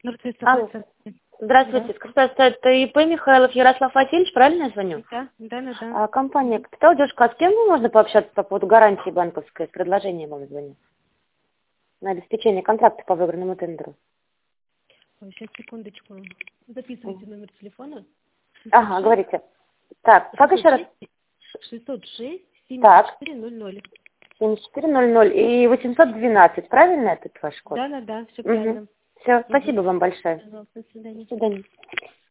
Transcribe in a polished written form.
Алло. Здравствуйте. Да. Скажите, пожалуйста, это ИП Михайлов Ярослав Васильевич, правильно я звоню? Да. Компания «Капитал». Девушка, а с кем можно пообщаться по поводу гарантии банковской? С предложением вам звоню. На обеспечение контракта по выигранному тендеру. Ой, сейчас, секундочку. Записывайте номер телефона. Ага, говорите. Так, как еще раз? 606 Так. 7400. 7400 и 812, правильно этот ваш код? Да, все правильно. Все, спасибо вам большое. Пожалуйста, до свидания. До свидания.